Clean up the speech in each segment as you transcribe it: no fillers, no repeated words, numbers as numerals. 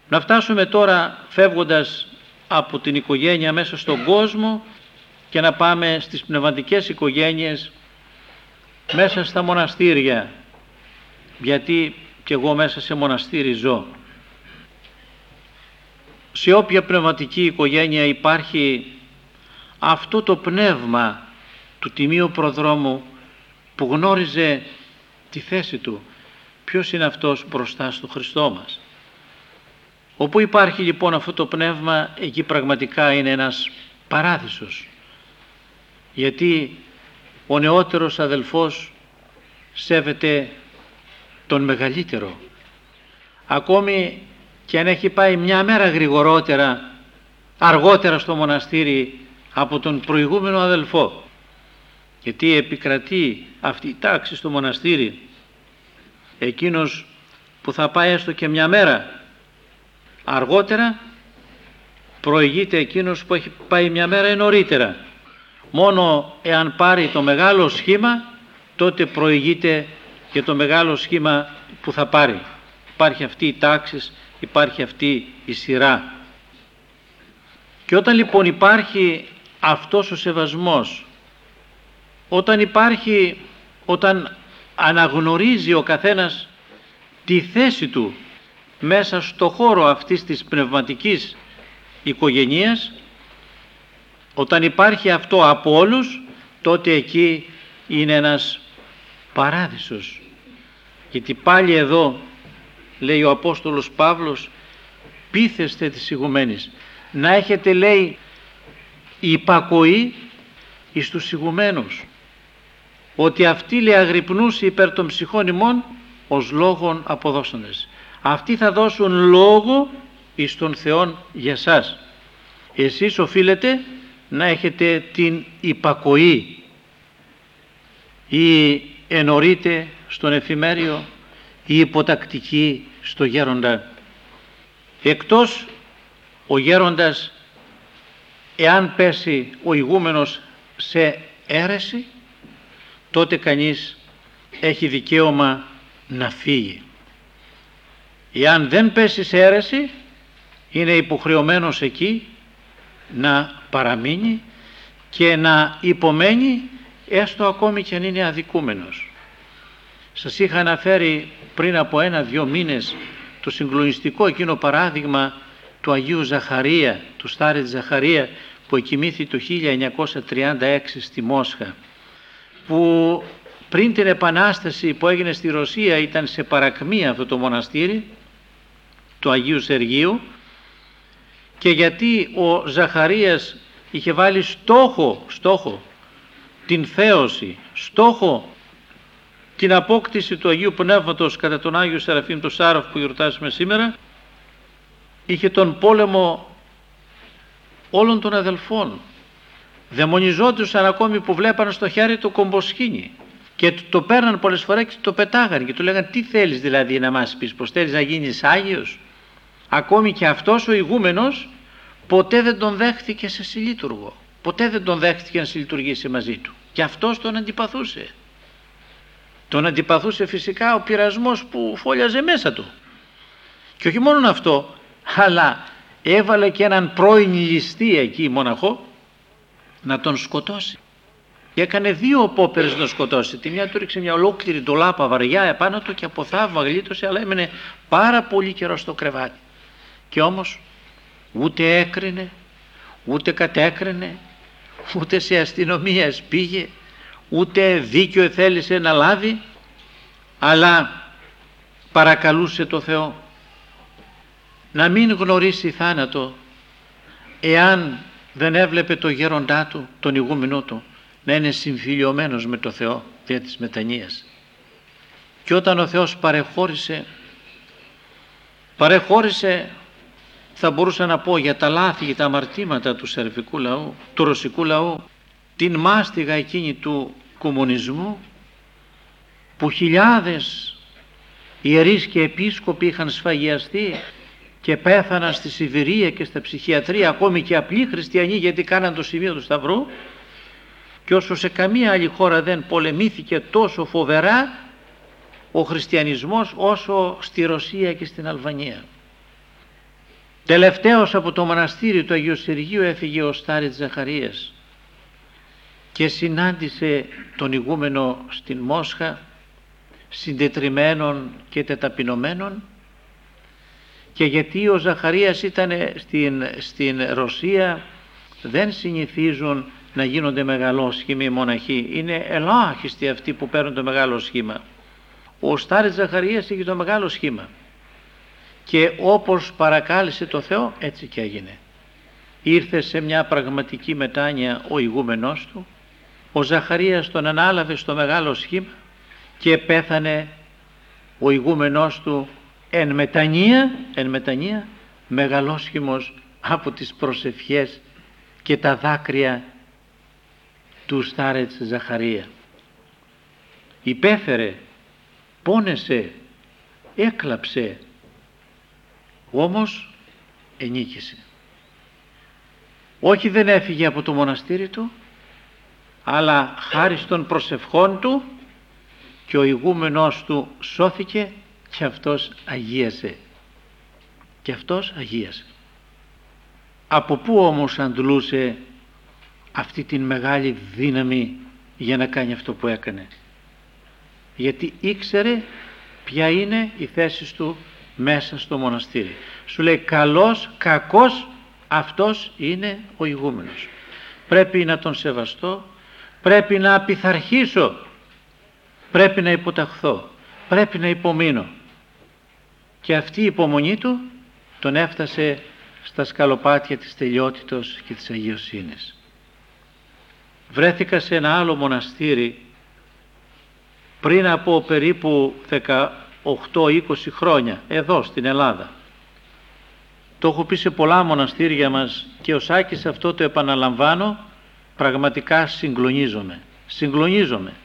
Να φτάσουμε τώρα, φεύγοντας από την οικογένεια μέσα στον κόσμο, και να πάμε στις πνευματικές οικογένειες, μέσα στα μοναστήρια, γιατί και εγώ μέσα σε μοναστήρι ζω. Σε όποια πνευματική οικογένεια υπάρχει αυτό το πνεύμα του Τιμίου Προδρόμου που γνώριζε τη θέση του, ποιος είναι αυτός μπροστά στο Χριστό μας. Όπου υπάρχει λοιπόν αυτό το πνεύμα, εκεί πραγματικά είναι ένας παράδεισος, γιατί ο νεότερος αδελφός σέβεται τον μεγαλύτερο, ακόμη και αν έχει πάει μια μέρα αργότερα στο μοναστήρι από τον προηγούμενο αδελφό, γιατί επικρατεί αυτή η τάξη στο μοναστήρι. Εκείνος που θα πάει έστω και μια μέρα αργότερα προηγείται εκείνος που έχει πάει μια μέρα νωρίτερα. Μόνο εάν πάρει το μεγάλο σχήμα, τότε προηγείται και το μεγάλο σχήμα που θα πάρει. Υπάρχει αυτή η τάξη, υπάρχει αυτή η σειρά. Και όταν λοιπόν υπάρχει αυτός ο σεβασμός, όταν αναγνωρίζει ο καθένας τη θέση του μέσα στο χώρο αυτής της πνευματικής οικογενείας, όταν υπάρχει αυτό από όλους, τότε εκεί είναι ένας παράδεισος. Γιατί πάλι εδώ λέει ο Απόστολος Παύλος, πείθεστε της ηγουμένης, να έχετε, λέει, υπακοή εις τους ηγουμένους, ότι αυτοί, λέει, αγρυπνούσι υπέρ των ψυχών ημών ως λόγων αποδώσαντες. Αυτοί θα δώσουν λόγο εις τον Θεόν για σας. Εσείς οφείλετε να έχετε την υπακοή, ή ενωρείτε στον εφημέριο ή υποτακτική στο γέροντα. Εκτός ο γέροντας, εάν πέσει ο ηγούμενος σε αίρεση, τότε κανείς έχει δικαίωμα να φύγει. Εάν δεν πέσει σε αίρεση, είναι υποχρεωμένος εκεί να παραμείνει και να υπομένει, έστω ακόμη και αν είναι αδικούμενος. Σας είχα αναφέρει πριν από 1-2 μήνες το συγκλονιστικό εκείνο παράδειγμα του Αγίου Ζαχαρία, του Στάρετ Ζαχαρία, που εκοιμήθη το 1936 στη Μόσχα, που πριν την Επανάσταση που έγινε στη Ρωσία ήταν σε παρακμή αυτό το μοναστήρι του Αγίου Σεργίου, και γιατί ο Ζαχαρίας είχε βάλει στόχο την θέωση, στόχο την απόκτηση του Αγίου Πνεύματος κατά τον Άγιο Σεραφείμ το Σάροφ που γιορτάζουμε σήμερα, είχε τον πόλεμο όλων των αδελφών. Δαιμονιζόντουσαν ακόμη που βλέπαν στο χέρι το κομποσχήνι και το παίρναν πολλές φορές και το πετάγαν και του λέγαν, τι θέλεις δηλαδή να μας πεις, πως θέλεις να γίνεις Άγιος? Ακόμη και αυτός ο ηγούμενος ποτέ δεν τον δέχτηκε σε συλλήτουργο, ποτέ δεν τον δέχτηκε να συλλειτουργήσει μαζί του, και αυτός τον αντιπαθούσε. Τον αντιπαθούσε φυσικά ο πειρασμός που φόλιαζε μέσα του. Και όχι μόνο αυτό, αλλά έβαλε και έναν πρώην ληστή εκεί μοναχό να τον σκοτώσει. Και έκανε 2 απόπειρες να τον σκοτώσει. Τη μια του ρίξε μια ολόκληρη ντολάπα βαριά επάνω του και από θαύμα γλίτωσε, αλλά έμενε πάρα πολύ καιρό στο κρεβάτι. Και όμως ούτε έκρινε, ούτε κατέκρινε, ούτε σε αστυνομίας πήγε, ούτε δίκιο θέλησε να λάβει, αλλά παρακαλούσε το Θεό να μην γνωρίσει θάνατο, εάν δεν έβλεπε το γέροντά του, τον ηγούμενό του, να είναι συμφιλιωμένος με το Θεό δια της μετανοίας. Και όταν ο Θεός παρεχώρησε, θα μπορούσα να πω, για τα λάθη και τα αμαρτήματα του σερβικού λαού, του ρωσικού λαού, την μάστιγα εκείνη του κομμουνισμού, που χιλιάδες ιερείς και επίσκοποι είχαν σφαγιαστεί και πέθαναν στη Σιβηρία και στα ψυχιατρία, ακόμη και απλοί χριστιανοί, γιατί κάναν το σημείο του Σταυρού, και όσο σε καμία άλλη χώρα δεν πολεμήθηκε τόσο φοβερά ο χριστιανισμός όσο στη Ρωσία και στην Αλβανία. Τελευταίος από το μοναστήρι του Αγίου Σεργίου έφυγε ο Στάριτς Ζαχαρίας και συνάντησε τον ηγούμενο στην Μόσχα, συντετριμμένον και τεταπεινωμένον, και γιατί ο Ζαχαρίας ήταν στην Ρωσία, δεν συνηθίζουν να γίνονται μεγαλόσχημοι οι μοναχοί, είναι ελάχιστοι αυτοί που παίρνουν το μεγάλο σχήμα. Ο Στάριτς Ζαχαρίας είχε το μεγάλο σχήμα και όπως παρακάλεσε το Θεό, έτσι και έγινε. Ήρθε σε μια πραγματική μετάνοια ο ηγούμενός του, ο Ζαχαρίας τον ανάλαβε στο μεγάλο σχήμα και πέθανε ο ηγούμενός του εν μετανία μεγαλόσχημος από τις προσευχές και τα δάκρυα του Στάριτς Ζαχαρία. Υπέφερε, πόνεσε, έκλαψε, όμως ενίκησε. Όχι, δεν έφυγε από το μοναστήρι του, αλλά χάρη των προσευχών του και ο ηγούμενός του σώθηκε και αυτός αγίασε. Από πού όμως αντλούσε αυτή την μεγάλη δύναμη για να κάνει αυτό που έκανε? Γιατί ήξερε ποια είναι η θέση του μέσα στο μοναστήρι. Σου λέει καλός, κακός, αυτός είναι ο ηγούμενος. Πρέπει να τον σεβαστώ, πρέπει να απειθαρχήσω, πρέπει να υποταχθώ, πρέπει να υπομείνω. Και αυτή η υπομονή του τον έφτασε στα σκαλοπάτια της τελειότητος και της αγιοσύνης. Βρέθηκα σε ένα άλλο μοναστήρι πριν από περίπου 18-20 χρόνια, εδώ στην Ελλάδα. Το έχω πει σε πολλά μοναστήρια μας και ο Σάκης αυτό το επαναλαμβάνω, πραγματικά συγκλονίζομαι.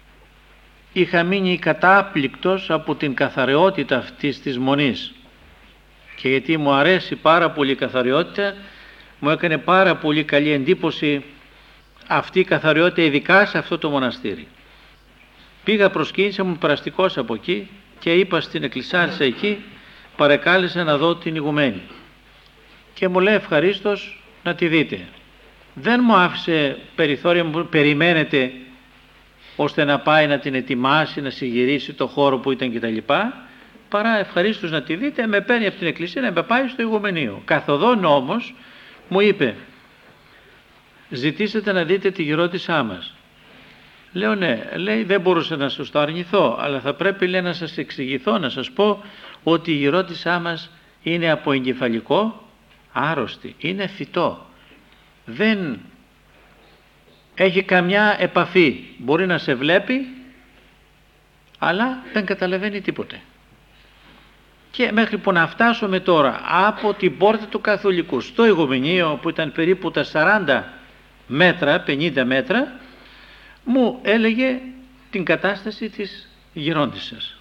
Είχα μείνει κατάπληκτος από την καθαραιότητα αυτής της μονής και γιατί μου αρέσει πάρα πολύ η καθαραιότητα, μου έκανε πάρα πολύ καλή εντύπωση αυτή η καθαραιότητα, ειδικά σε αυτό το μοναστήρι. Πήγα, προσκύνησα, μου περαστικός από εκεί και είπα στην εκκλησάρισα εκεί, παρεκάλεσα να δω την ηγουμένη και μου λέει ευχαρίστως να τη δείτε. Δεν μου άφησε περιθώρια, μου περιμένετε ώστε να πάει να την ετοιμάσει, να συγυρίσει το χώρο που ήταν κτλ. Παρά ευχαρίστως να τη δείτε, με παίρνει από την εκκλησία να με πάει στο ηγουμενείο. Καθοδόν όμως μου είπε, ζητήσατε να δείτε τη γερόντισά μας. Λέω ναι, λέει δεν μπορούσα να σας το αρνηθώ, αλλά θα πρέπει, λέει, να σας εξηγηθώ, να σας πω ότι η γερόντισά μας είναι από εγκεφαλικό άρρωστη, είναι φυτό, δεν έχει καμιά επαφή, μπορεί να σε βλέπει αλλά δεν καταλαβαίνει τίποτε. Και μέχρι που να φτάσουμε τώρα από την πόρτα του Καθολικού στο ηγουμενείο που ήταν περίπου τα 40 μέτρα, 50 μέτρα, μου έλεγε την κατάσταση της γερόντισσας.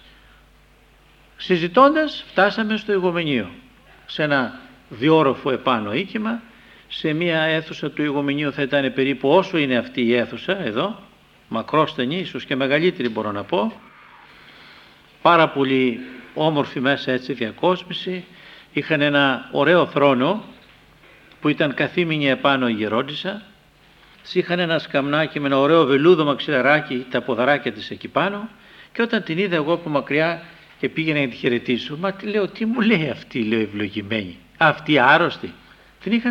Συζητώντας φτάσαμε στο ηγουμενείο, σε ένα διόροφο επάνω οίκημα, σε μια αίθουσα του ηγουμενείου θα ήταν περίπου όσο είναι αυτή η αίθουσα εδώ, μακρόστενη, ίσως και μεγαλύτερη μπορώ να πω, πάρα πολύ όμορφη μέσα έτσι διακόσμηση, είχαν ένα ωραίο θρόνο που ήταν καθήμενη επάνω η γερόντισσα, είχαν ένα σκαμνάκι με ένα ωραίο βελούδο μαξιλαράκι, τα ποδαράκια της εκεί πάνω, και όταν την είδα εγώ από μακριά και πήγαινα να τη χαιρετήσω, μα λέω, τι μου λέει αυτή, λέω, ευλογημένη, αυτή άρρωστη? Την είχαν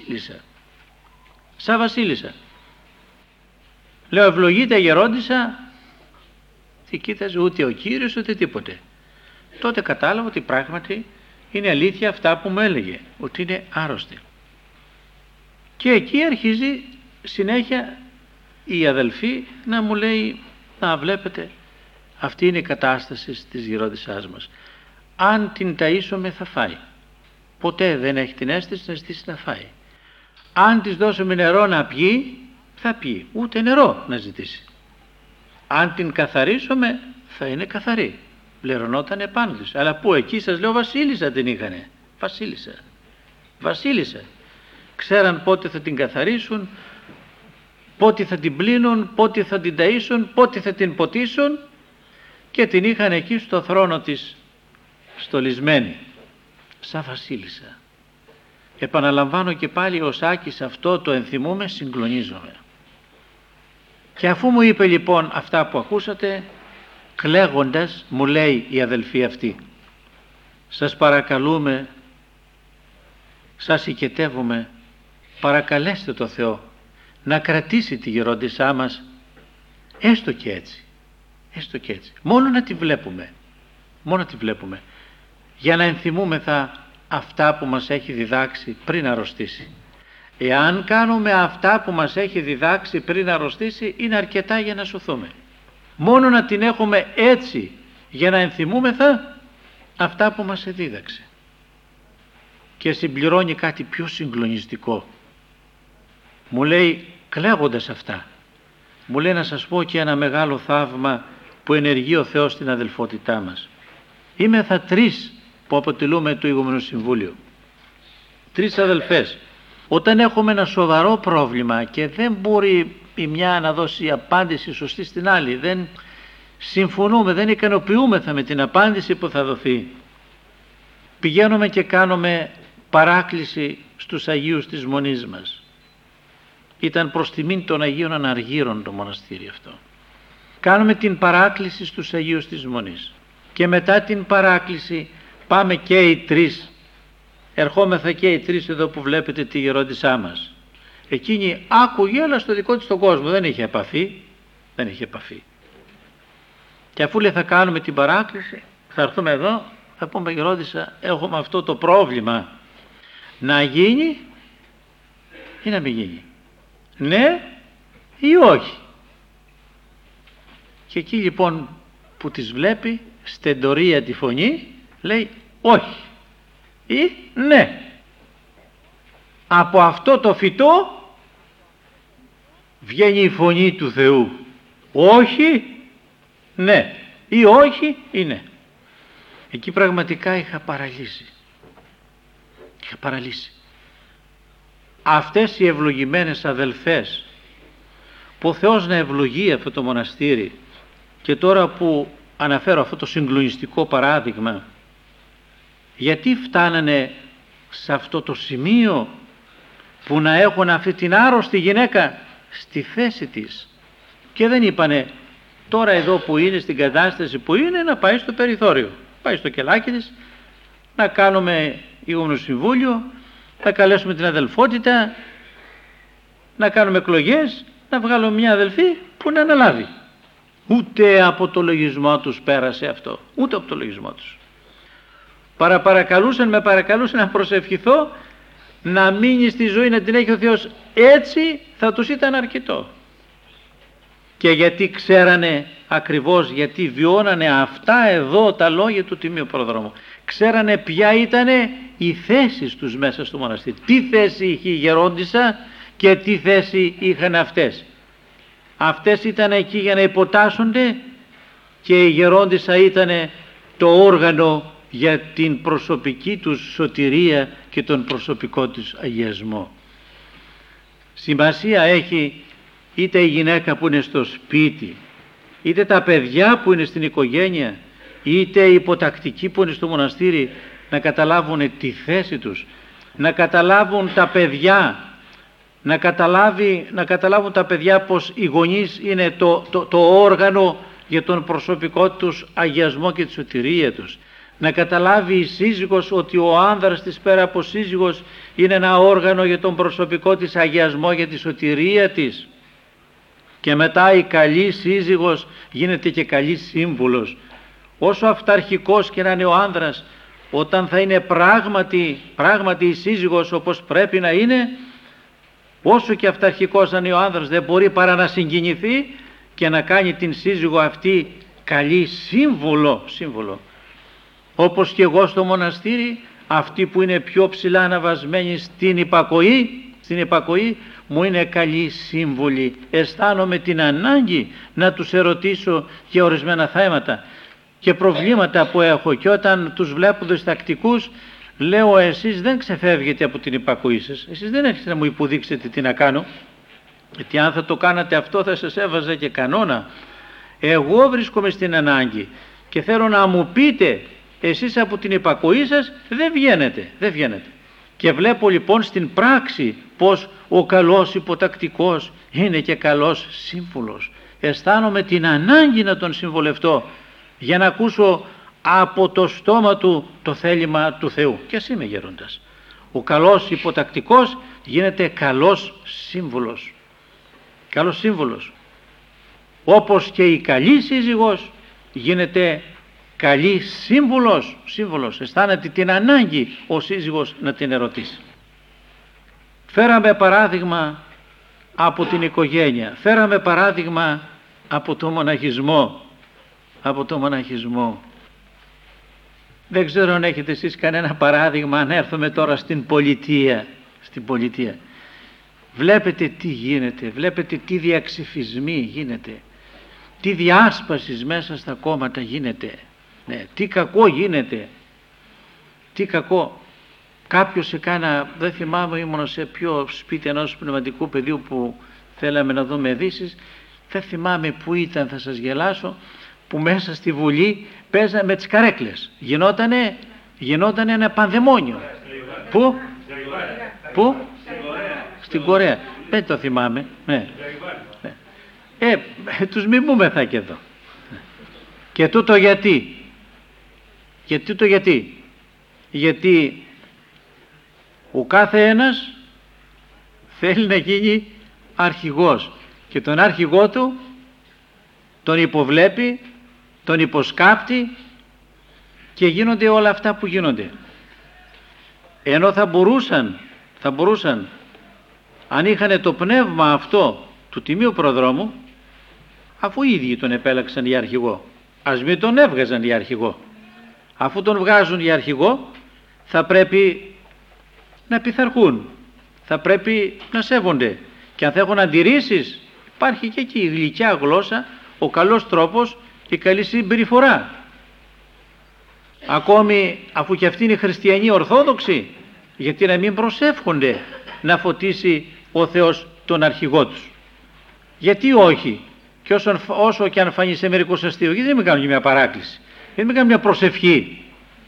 σαν βασίλισσα. Λέω, ευλογείται η γερόντισσα? Τι κοίταζε, ούτε ο Κύριος ούτε τίποτε. Τότε κατάλαβα ότι πράγματι είναι αλήθεια αυτά που μου έλεγε, ότι είναι άρρωστη. Και εκεί αρχίζει συνέχεια η αδελφή να μου λέει, να βλέπετε, αυτή είναι η κατάσταση της γερόντισσάς μας. Αν την ταΐσουμε θα φάει. Ποτέ δεν έχει την αίσθηση να ζητήσει να φάει. Αν της δώσουμε νερό να πιει, θα πιει. Ούτε νερό να ζητήσει. Αν την καθαρίσουμε, θα είναι καθαρή. Πληρωνόταν επάνω της. Αλλά που εκεί σας λέω, βασίλισσα την είχανε. Βασίλισσα. Ξέραν πότε θα την καθαρίσουν, πότε θα την πλύνουν, πότε θα την ταΐσουν, πότε θα την ποτίσουν, και την είχαν εκεί στο θρόνο της στολισμένη, σαν βασίλισσα. Επαναλαμβάνω και πάλι, ο Σάκης αυτό το ενθυμούμε, συγκλονίζομαι. Και αφού μου είπε λοιπόν αυτά που ακούσατε, κλαίγοντας μου λέει η αδελφή αυτή, σας παρακαλούμε, σας οικετεύουμε, παρακαλέστε το Θεό να κρατήσει τη γερόντισσά μας έστω και έτσι, έστω και έτσι, μόνο να τη βλέπουμε, μόνο να τη βλέπουμε, για να ενθυμούμεθα αυτά που μας έχει διδάξει πριν αρρωστήσει. Εάν κάνουμε αυτά που μας έχει διδάξει πριν αρρωστήσει, είναι αρκετά για να σωθούμε. Μόνο να την έχουμε έτσι για να ενθυμούμεθα αυτά που μας δίδαξε. Και συμπληρώνει κάτι πιο συγκλονιστικό. Μου λέει, κλαίγοντας αυτά, μου λέει να σας πω και ένα μεγάλο θαύμα που ενεργεί ο Θεός στην αδελφότητά μας. Είμεθα 3 που αποτελούμε το Ηγούμενο Συμβούλιο. 3 αδελφές. Όταν έχουμε ένα σοβαρό πρόβλημα και δεν μπορεί η μια να δώσει απάντηση σωστή στην άλλη, δεν συμφωνούμε, δεν ικανοποιούμεθα με την απάντηση που θα δοθεί, πηγαίνουμε και κάνουμε παράκληση στους Αγίους της Μονής μας. Ήταν προς τιμήν των Αγίων Αναργύρων το μοναστήρι αυτό. Κάνουμε την παράκληση στους Αγίους της Μονής και μετά την παράκληση πάμε και οι 3, ερχόμεθα και οι 3 εδώ που βλέπετε τη γερόντισσά μας. Εκείνη άκουγε αλλά στο δικό της τον κόσμο, δεν είχε επαφή, δεν είχε επαφή. Και αφού λέει θα κάνουμε την παράκληση, θα έρθουμε εδώ, θα πούμε γερόντισσα, έχουμε αυτό το πρόβλημα, να γίνει ή να μην γίνει, ναι ή όχι. Και εκεί λοιπόν που τις βλέπει, στεντορία τη φωνή, λέει όχι ή ναι. Από αυτό το φυτό βγαίνει η φωνή του Θεού, όχι ναι ή όχι ή ναι. Εκεί πραγματικά είχα παραλύσει. Αυτές οι ευλογημένες αδελφές που ο Θεός να ευλογεί αυτό το μοναστήρι, και τώρα που αναφέρω αυτό το συγκλονιστικό παράδειγμα, γιατί φτάνανε σε αυτό το σημείο που να έχουν αυτή την άρρωστη γυναίκα στη θέση της και δεν είπανε τώρα εδώ που είναι, στην κατάσταση που είναι, να πάει στο περιθώριο, πάει στο κελάκι της, να κάνουμε Ηγούμενο Συμβούλιο, να καλέσουμε την αδελφότητα, να κάνουμε εκλογές, να βγάλουμε μια αδελφή που να αναλάβει. Ούτε από το λογισμό τους πέρασε αυτό, ούτε από το λογισμό τους. Με παρακαλούσαν να προσευχηθώ να μείνει στη ζωή, να την έχει ο Θεός, έτσι θα τους ήταν αρκετό. Και γιατί ξέρανε ακριβώς, γιατί βιώνανε αυτά εδώ τα λόγια του Τιμίου Προδρόμου, ξέρανε ποια ήταν η θέση τους μέσα στο μοναστήρι, τι θέση είχε η γερόντισσα και τι θέση είχαν αυτές. Αυτές ήταν εκεί για να υποτάσσονται και η γερόντισσα ήταν το όργανο για την προσωπική τους σωτηρία και τον προσωπικό τους αγιασμό. Σημασία έχει είτε η γυναίκα που είναι στο σπίτι, είτε τα παιδιά που είναι στην οικογένεια, είτε οι υποτακτικοί που είναι στο μοναστήρι, να καταλάβουν τη θέση τους, να καταλάβουν τα παιδιά, να καταλάβουν τα παιδιά πως οι γονείς είναι το όργανο για τον προσωπικό τους αγιασμό και τη σωτηρία τους. Να καταλάβει η σύζυγος ότι ο άνδρας της πέρα από σύζυγος είναι ένα όργανο για τον προσωπικό της αγιασμό, για τη σωτηρία της. Και μετά η καλή σύζυγος γίνεται και καλή σύμβουλος. Όσο αυταρχικός και να είναι ο άνδρας, όταν θα είναι πράγματι η σύζυγος όπως πρέπει να είναι, όσο και αυταρχικός να είναι ο άνδρας, δεν μπορεί παρά να συγκινηθεί και να κάνει την σύζυγο αυτή καλή σύμβουλο. Όπως και εγώ στο μοναστήρι, αυτοί που είναι πιο ψηλά αναβασμένοι στην υπακοή μου είναι καλή σύμβουλοι. Αισθάνομαι την ανάγκη να τους ερωτήσω για ορισμένα θέματα και προβλήματα που έχω, και όταν τους βλέπω διστακτικούς λέω, εσείς δεν ξεφεύγετε από την υπακοή σας, εσείς δεν έχετε να μου υποδείξετε τι να κάνω, γιατί αν θα το κάνατε αυτό θα σας έβαζα και κανόνα. Εγώ βρίσκομαι στην ανάγκη και θέλω να μου πείτε, εσείς από την υπακοή σας δεν βγαίνετε. Και βλέπω λοιπόν στην πράξη πως ο καλός υποτακτικός είναι και καλός σύμβουλος. Αισθάνομαι την ανάγκη να τον συμβολευτώ για να ακούσω από το στόμα του το θέλημα του Θεού. Και ας είμαι γέροντας. Ο καλός υποτακτικός γίνεται καλός σύμβουλος. Καλός σύμβουλος. Όπως και η καλή σύζυγος γίνεται καλή σύμβουλος. Αισθάνεται την ανάγκη ο σύζυγος να την ερωτήσει. Φέραμε παράδειγμα από την οικογένεια. Φέραμε παράδειγμα από το μοναχισμό. Δεν ξέρω αν έχετε εσείς κανένα παράδειγμα, αν έρθουμε τώρα στην πολιτεία. Βλέπετε τι γίνεται, βλέπετε τι διαξυφισμοί γίνεται, τι διάσπασης μέσα στα κόμματα γίνεται, ναι, τι κακό γίνεται, τι κακό. Κάποιος έκανα, δεν θυμάμαι, ήμουν σε ποιο σπίτι ενός πνευματικού παιδιού που θέλαμε να δούμε ειδήσεις, δεν θυμάμαι που ήταν, θα σας γελάσω, που μέσα στη Βουλή παίζανε με τις καρέκλες. Γινότανε ένα πανδαιμόνιο. Πού? Στην Κορέα. Δεν το θυμάμαι. Ναι. Τους μιμούμεθα και εδώ. Και τούτο γιατί? Γιατί ο κάθε ένας θέλει να γίνει αρχηγός και τον αρχηγό του τον υποβλέπει, τον υποσκάπτει και γίνονται όλα αυτά που γίνονται. Ενώ θα μπορούσαν αν είχαν το πνεύμα αυτό του Τιμίου Προδρόμου, αφού οι ίδιοι τον επέλεξαν για αρχηγό, ας μην τον έβγαζαν για αρχηγό. Αφού τον βγάζουν για αρχηγό, θα πρέπει να πειθαρχούν, θα πρέπει να σέβονται, και αν θα έχουν αντιρρήσεις, υπάρχει και εκεί η γλυκιά γλώσσα, ο καλός τρόπος και η καλή συμπεριφορά. Ακόμη αφού και αυτοί είναι χριστιανοί ορθόδοξοι, γιατί να μην προσεύχονται να φωτίσει ο Θεός τον αρχηγό τους? Γιατί όχι? Και όσο και αν φανεί σε μερικούς αστείο, γιατί δεν με κάνουν μια παράκληση, γιατί με κάνουν μια προσευχή?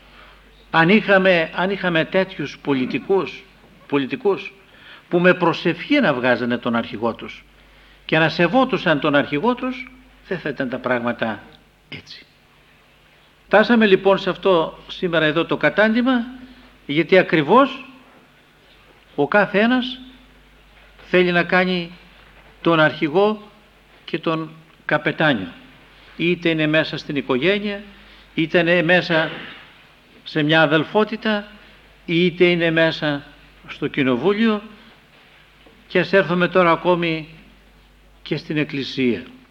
Αν είχαμε τέτοιους πολιτικούς που με προσευχή να βγάζανε τον αρχηγό τους και να σεβότουσαν τον αρχηγό τους, δεν θα ήταν τα πράγματα έτσι. Φτάσαμε λοιπόν σε αυτό σήμερα εδώ το κατάντημα, γιατί ακριβώς ο κάθε ένας θέλει να κάνει τον αρχηγό και τον καπετάνιο, είτε είναι μέσα στην οικογένεια, είτε είναι μέσα σε μια αδελφότητα, είτε είναι μέσα στο κοινοβούλιο, και ας έρθουμε τώρα ακόμη και στην Εκκλησία.